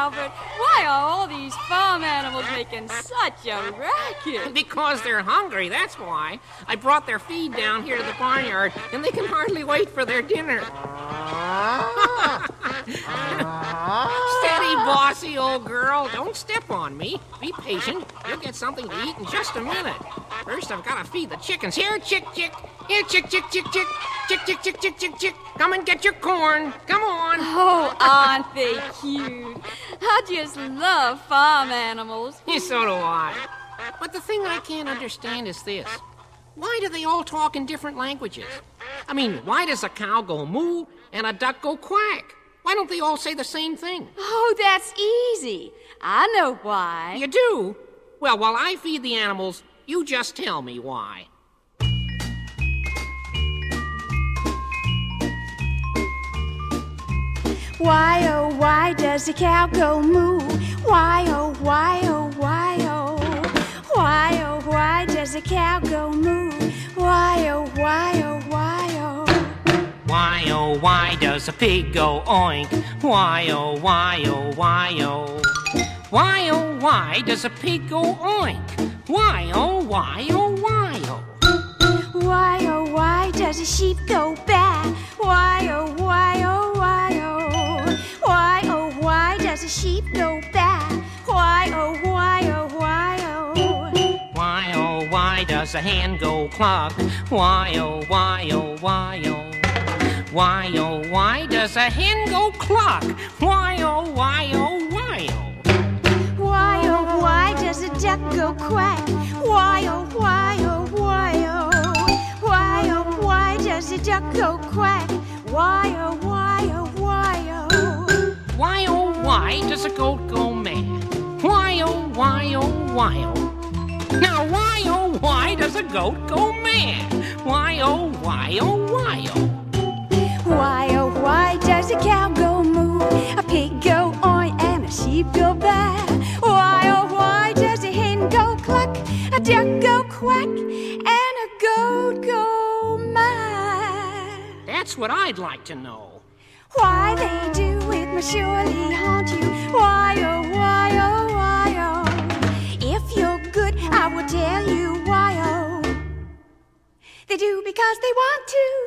Albert, why are all these farm animals making such a racket? Because they're hungry, that's why. I brought their feed down here to the barnyard, and they can hardly wait for their dinner. Steady, bossy old girl. Don't step on me. Be patient. You'll get something to eat in just a minute. First, I've got to feed the chickens. Here, chick, chick. Here, chick, chick, chick, chick. Chick, chick, chick, chick, chick, chick. Come and get your corn. Come on. Oh, aren't they cute? I just love farm animals. So do I. But the thing I can't understand is this. Why do they all talk in different languages? I mean, why does a cow go moo and a duck go quack? Why don't they all say the same thing? Oh, that's easy. I know why. You do? Well, while I feed the animals, you just tell me why. Why, oh, why does a cow go moo? Why, oh, why, oh, why, oh? Why, oh, why does a cow go moo? Why, oh, why, oh, why, oh? Why, oh, why does a pig go oink? Why, oh, why, oh, why, oh? Why, oh, why does a pig go oink? Why, oh, why, oh, why, oh? Why, oh, why does a sheep go baa? Why, oh, why, oh, why, oh? Why, oh, why does a sheep go baa? Why, oh, why, oh, why, oh? Why, oh, why does a hen go cluck? Why, oh, why, oh, why, oh? Why, oh, why does a hen go cluck? Why, oh, why, oh, why, oh? Why, oh, why does a duck go quack? Why, oh, why, oh, why, oh? Why, oh, why does a duck go quack? Why, oh, why, oh, why, oh? Why, oh, why does a goat go mad? Why, oh, why, oh, why, oh? Now, why, oh, why does a goat go mad? Why, oh, why, oh, why, oh? Why, oh, why does a cow go moo? A pig go oink and a sheep go baa? Why, oh, why does a hen go cluck? A duck go quack and a goat go mad? That's what I'd like to know. Why they do it must surely haunt you. Why, oh, why, oh, why, oh? If you're good, I will tell you why, oh. They do because they want to.